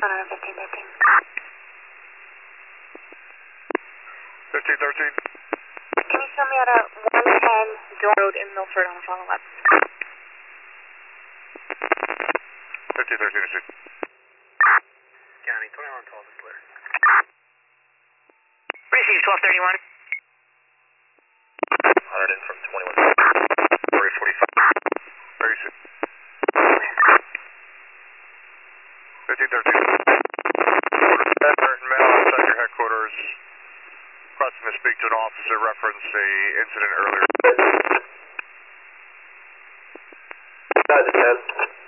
1513. 1513. Can you show me at a 110 Door Road in Milford on a follow-up? 1513 issued. County 2112 is clear. Receive 1231. 100 in from 21. 345. Very soon. 1513. Mail outside your headquarters. Requesting to speak to an officer reference a incident earlier. 10.